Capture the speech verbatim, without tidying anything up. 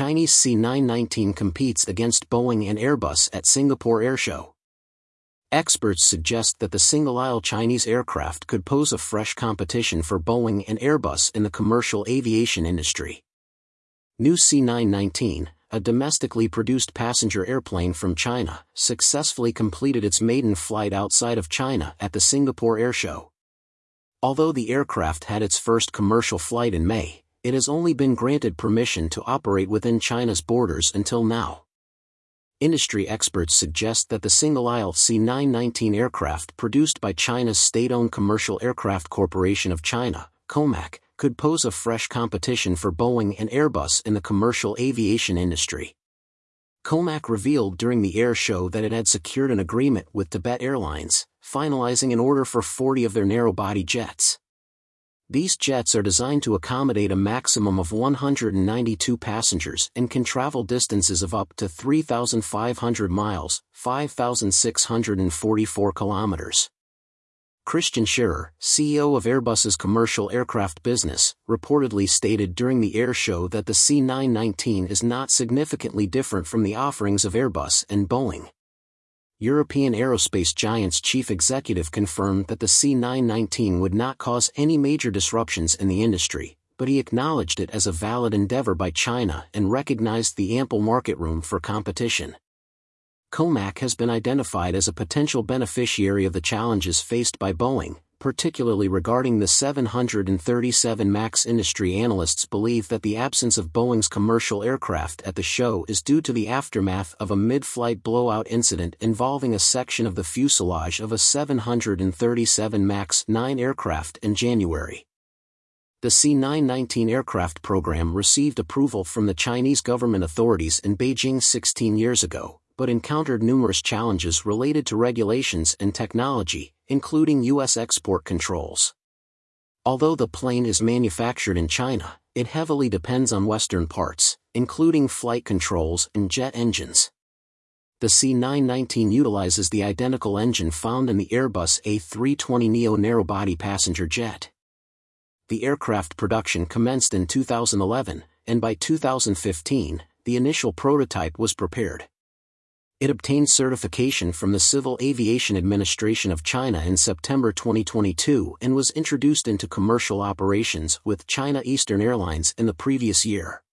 Chinese C nine nineteen competes against Boeing and Airbus at Singapore Airshow. Experts suggest that the single-aisle Chinese aircraft could pose a fresh competition for Boeing and Airbus in the commercial aviation industry. New C nine nineteen, a domestically produced passenger airplane from China, successfully completed its maiden flight outside of China at the Singapore Airshow. Although the aircraft had its first commercial flight in May, it has only been granted permission to operate within China's borders until now. Industry experts suggest that the single-aisle C nine nineteen aircraft produced by China's state-owned Commercial Aircraft Corporation of China, COMAC, could pose a fresh competition for Boeing and Airbus in the commercial aviation industry. COMAC revealed during the air show that it had secured an agreement with Tibet Airlines, finalizing an order for forty of their narrow-body jets. These jets are designed to accommodate a maximum of one hundred ninety-two passengers and can travel distances of up to three thousand five hundred miles, five thousand six hundred forty-four kilometers. Christian Scherer, C E O of Airbus's commercial aircraft business, reportedly stated during the air show that the C nine nineteen is not significantly different from the offerings of Airbus and Boeing. European aerospace giant's chief executive confirmed that the C nine nineteen would not cause any major disruptions in the industry, but he acknowledged it as a valid endeavor by China and recognized the ample market room for competition. COMAC has been identified as a potential beneficiary of the challenges faced by Boeing, particularly regarding the seven thirty-seven MAX. Industry analysts believe that the absence of Boeing's commercial aircraft at the show is due to the aftermath of a mid-flight blowout incident involving a section of the fuselage of a seven thirty-seven MAX nine aircraft in January. The C nine nineteen aircraft program received approval from the Chinese government authorities in Beijing sixteen years ago, but encountered numerous challenges related to regulations and technology, including U S export controls. Although the plane is manufactured in China, it heavily depends on Western parts, including flight controls and jet engines. The C nine nineteen utilizes the identical engine found in the Airbus A three twenty neo narrow-body passenger jet. The aircraft production commenced in two thousand eleven, and by two thousand fifteen, the initial prototype was prepared. It obtained certification from the Civil Aviation Administration of China in September twenty twenty-two and was introduced into commercial operations with China Eastern Airlines in the previous year.